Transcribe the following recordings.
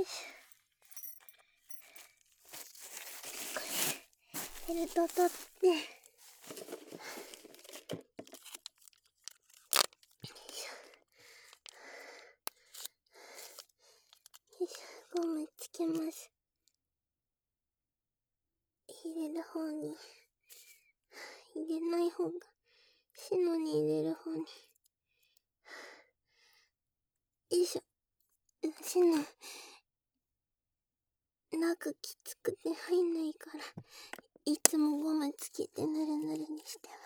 よいしょ。これ、ベルト取って。よいしょ、ゴムつけます。入れる方に、入れない方が、シノに入れる方に。よいしょ。シノ、中きつくて入んないから、いつもゴムつけてぬるぬるにしてます。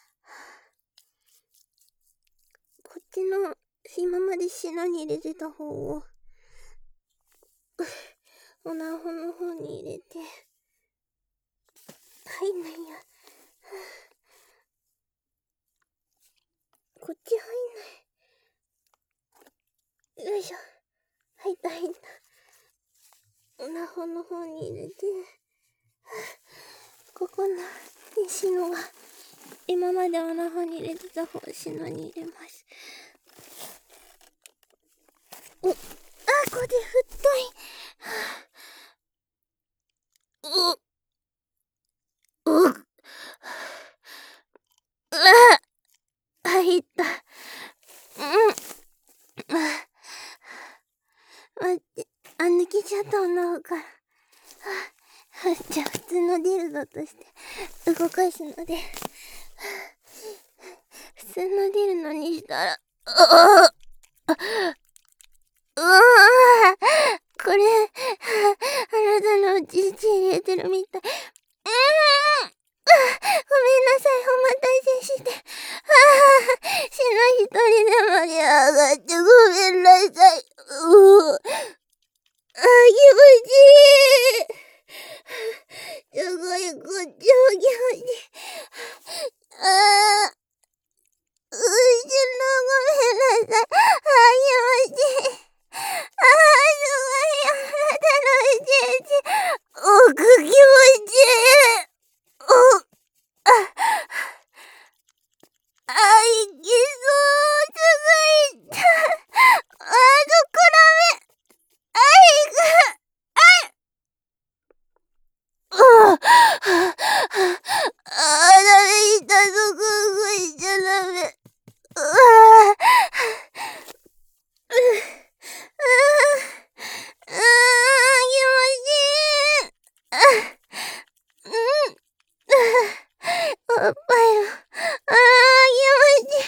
こっちの、今までシノに入れてた方を、おなほの方に入れて、入んないや。こっち入んない。よいしょ。入った。おなほの方に入れて、ここのシノが、今までおなほに入れてた方、シノに入れます。これ太い。入った。待って。抜けちゃったおなほから。じゃあ、普通のディルドとして動かすので。普通のディルドにしたら、これ、あなたのおちち入れてるみたい。ごめんなさい、お待たせして。シノ一人で盛り上がってごめんなさい。気持ちいい。すごい、こっちも気持ちいい。シノごめんなさい。気持ちいい。すごい、あなたのうちち。気持ちいい。いけそう。すごい。どこだめ。ダメ、痛そこ動いちゃダメ。気持ちいい。おっぱいも。気持ちいい。